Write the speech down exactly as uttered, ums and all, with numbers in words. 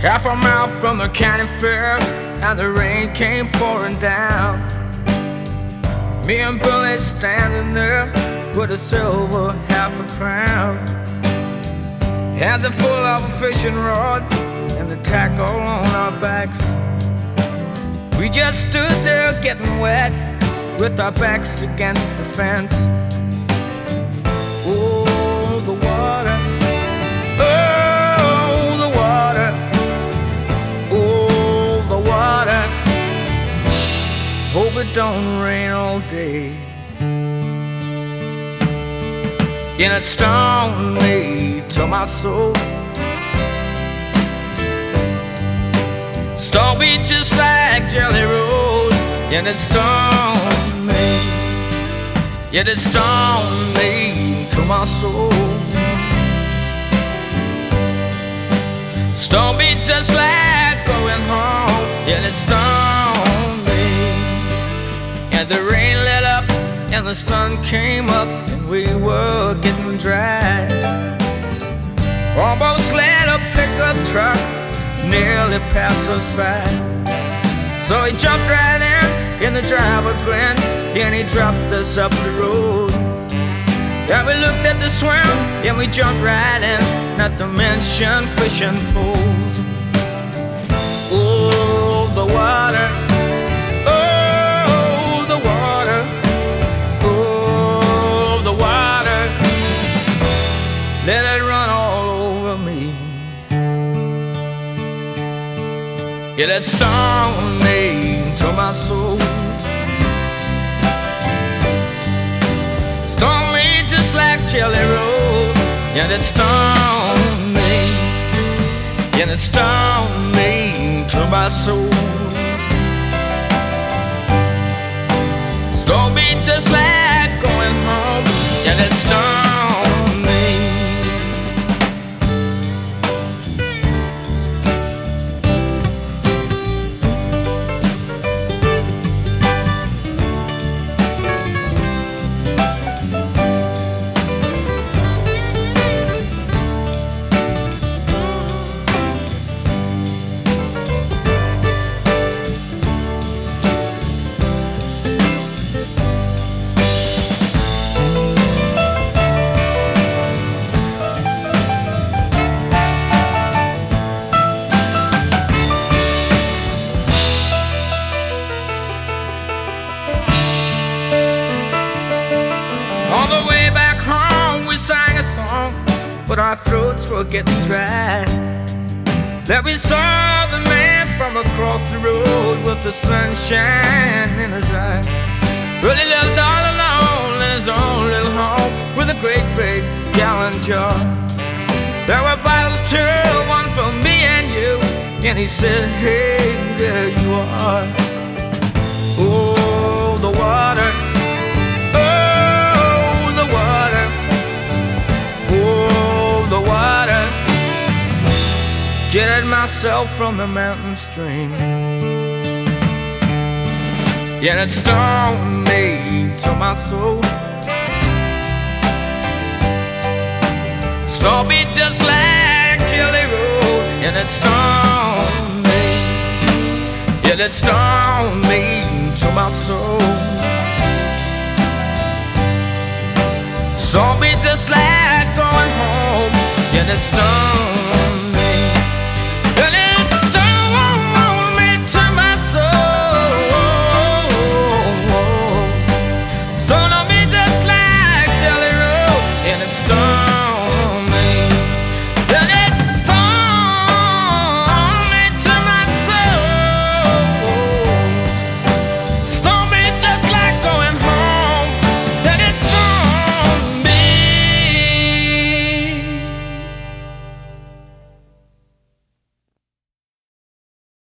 Half a mile from the county fair, and the rain came pouring down. Me and Billy standing there with a silver half a crown. Hands are full of a fishing rod and the tackle on our backs. We just stood there getting wet with our backs against the fence. Oh, the water, oh, the water, oh, the water. Hope it don't rain all day. And it stung me to my soul. Stung me just like Jelly Roll. And it stung me. Yet it stung me to my soul. Stung me just like going home. Yet it stung me. And the rain let up and the sun came up, and we were getting dry. Almost let a pickup truck nearly pass us by. So he jumped right in, and the driver grinned, and he dropped us up the road. Yeah, we looked at the swim, and we jumped right in, not to mention fishing poles. Oh, the water, oh, the water, oh, the water, let it run all over me. Yeah, that stung me to my soul. Stung me just like Jelly Roll. Yeah, that stung me. Yeah, that stung me to my soul. Stung me just like going home. Yeah, that stung me. On the way back home, we sang a song, but our throats were getting dry. That we saw the man from across the road with the sunshine in his eye. Well, he lived all alone in his own little home with a great big gallon jar. There were bottles too, one for me and you, and he said, hey, there you are. Oh, the water, jetted myself from the mountain stream. Yet it stung me to my soul. Stung me just like Jelly Roll. And it stung me. Yet it stung me to my soul. Stung me just like going home. Yet it stung